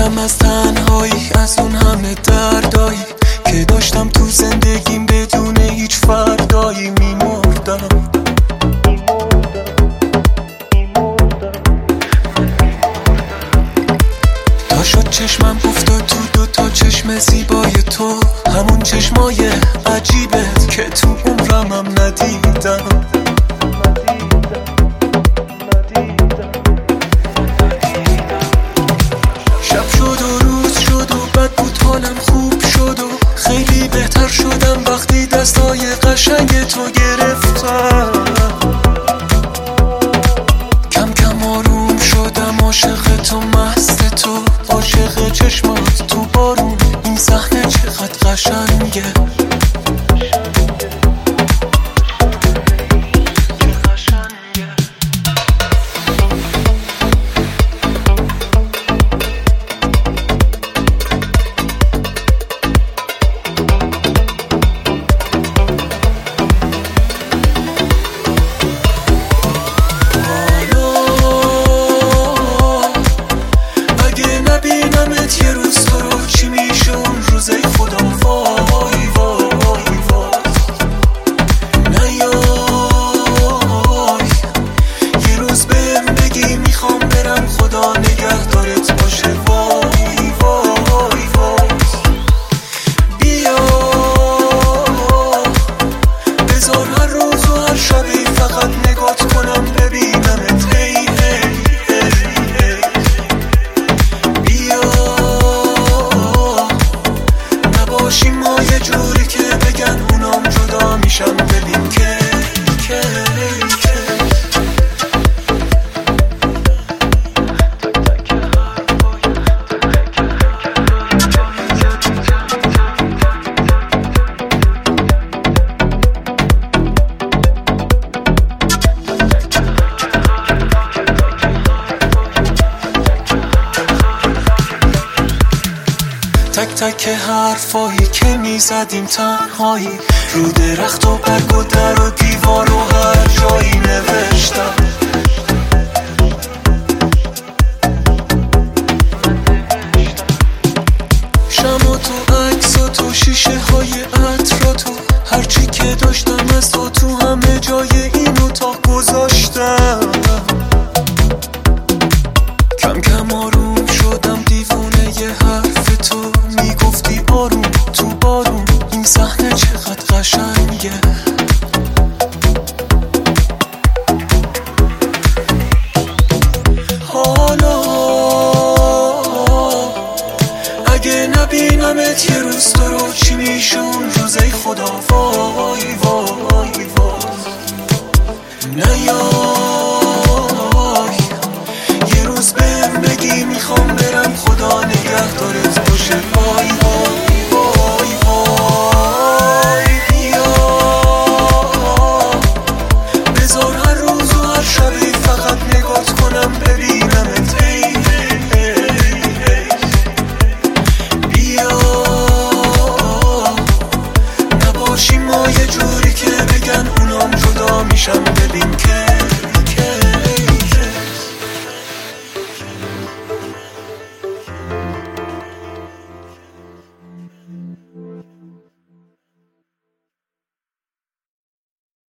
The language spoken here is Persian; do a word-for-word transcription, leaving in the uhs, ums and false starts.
میرم از تنهایی، از اون همه دردایی که داشتم تو زندگیم بدون هیچ فردایی. میمردم تا شد چشمم افتاد تو دو تا چشم زیبای تو، همون چشمای عجیبت که تو عمرم ندیدم. شب شد و روز شد و بد بود حالم خوب شد و خیلی بهتر شدم وقتی دستای قشنگ تو گرفتم. کم کم آروم شدم، عاشق تو مست تو، عاشق چشمات تو بارون. این صحنه چقدر قشنگه. تک تک حرفایی که میزدیم تنهایی، رو درخت و برگ و در و دیوار و هر جایی نوشتم. شم و تو عکس و تو شیشه های عطر و تو هرچی که داشتم از تو تو همه جای این اتاق گذاشتم. کم کم آروم شدم، دیوونه ی حرف تو میگفتی آروم تو بارون. این صحنه چقدر قشنگه. حالا اگه نبینمت یه روز تو رو چی میشه اون روزای خدا؟ وای وای وای نیای یه روز بهم بگی میخوام برم، خدا نگهدارت باشه. وای وای وای وای بیا بذار هر روز و هر شبی فقط نگات کنم ببینمت. ای ای ای بیا نباشیم ما یه جوری که بگن اونام جدا میشن. ببین که